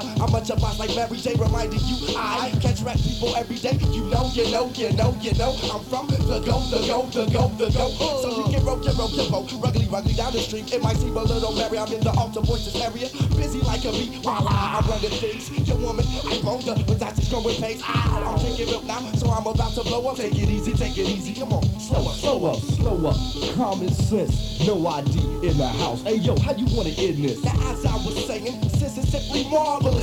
I'm much a boss like Mary J, reminding you I catch rap people every day. You know. I'm from the go. So you can roll your boat, ruggly down the street. It might seem a little merry. I'm in the altar voices area, busy like a bee. While I'm running things, your woman, I won't but that's just growing pace. I'm taking up now, so I'm about to blow up. Take it easy. Come on, slow up. Common sense, no ID in the house. Hey yo, how you wanna end this? Now as I was saying, since it's simply marvelous.